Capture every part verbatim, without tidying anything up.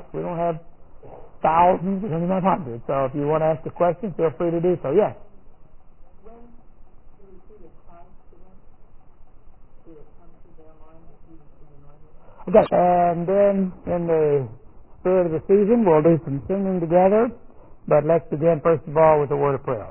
We don't have thousands, we only have hundreds. So if you want to ask a question, feel free to do so. Yes? When the receipt of Christ began, did it come to their mind that he was the anointed? Okay, and then in the spirit of the season, we'll do some singing together. But let's begin, first of all, with a word of prayer.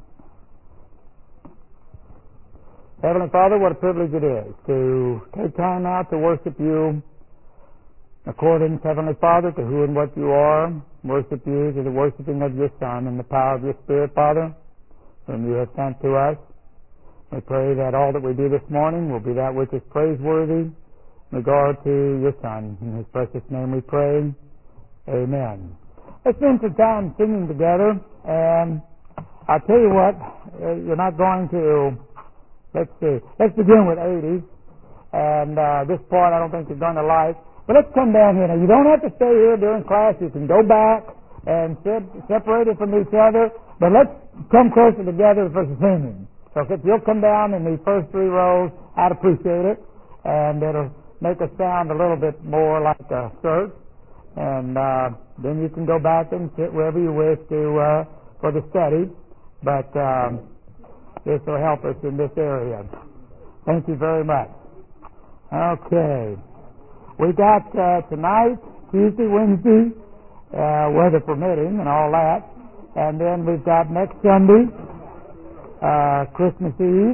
Heavenly Father, what a privilege it is to take time out to worship you according, Heavenly Father, to who and what you are. Worship you to the worshiping of your Son and the power of your Spirit, Father, whom you have sent to us. We pray that all that we do this morning will be that which is praiseworthy in regard to your Son. In his precious name we pray. Amen. Let's spend some time singing together, and I'll tell you what, you're not going to, let's see, let's begin with eighties, and uh, this part I don't think you're going to like, but let's come down here. Now, you don't have to stay here during class. You can go back and sit separated from each other, but let's come closer together for the singing. So if you'll come down in the first three rows, I'd appreciate it, and it'll make us sound a little bit more like a church. And uh, then you can go back and sit wherever you wish to uh, for the study. But um, this will help us in this area. Thank you very much. Okay. We got uh, tonight, Tuesday, Wednesday, uh, weather permitting and all that. And then we've got next Sunday, uh, Christmas Eve.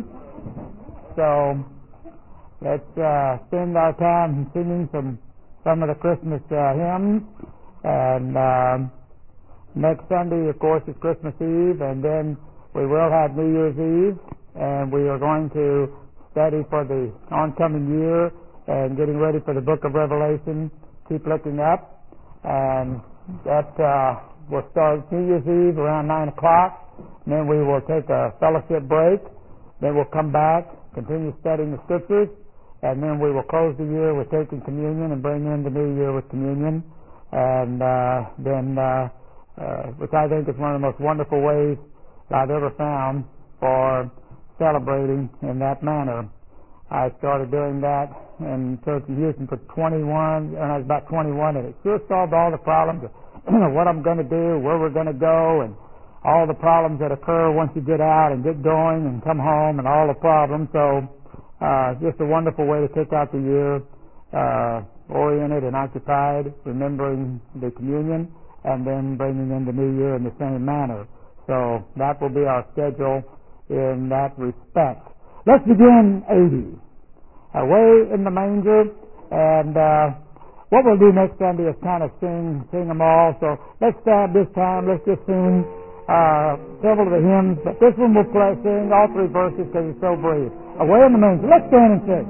So let's uh, spend our time singing some some of the Christmas uh, hymns, and um, next Sunday, of course, is Christmas Eve, and then we will have New Year's Eve, and we are going to study for the oncoming year and getting ready for the book of Revelation. Keep looking up, and that uh, will start New Year's Eve around nine o'clock, and then we will take a fellowship break, then we'll come back, continue studying the Scriptures, and then we will close the year with taking communion and bring in the new year with communion. And uh, then, uh, uh, which I think is one of the most wonderful ways I've ever found for celebrating in that manner. I started doing that in Church of Houston for twenty-one, and I was about twenty-one, and it sure solved all the problems of what I'm going to do, where we're going to go, and all the problems that occur once you get out and get going and come home and all the problems. So Uh, just a wonderful way to kick out the year, uh, oriented and occupied, remembering the communion, and then bringing in the new year in the same manner. So that will be our schedule in that respect. Let's begin eighty. Away in the manger, and uh, what we'll do next Sunday is kind of sing, sing them all. So let's start this time. Let's just sing uh, several of the hymns, but this one we'll play, sing all three verses because it's so brief. Away in the manger. Let's stand and sing.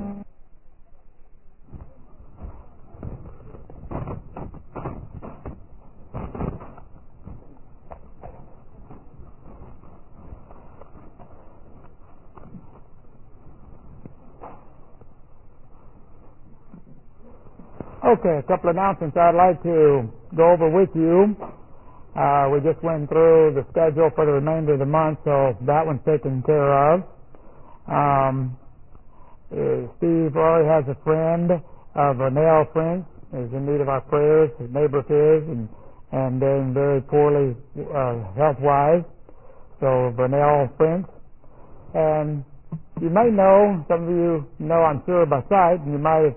Okay, a couple of announcements I'd like to go over with you. Uh, we just went through the schedule for the remainder of the month, so that one's taken care of. Um, uh, Steve already has a friend, uh, Vernell French, is in need of our prayers, a neighbor of his, and, and doing very poorly uh, health-wise. So Vernell French. And you may know, some of you know I'm sure by sight, and you might have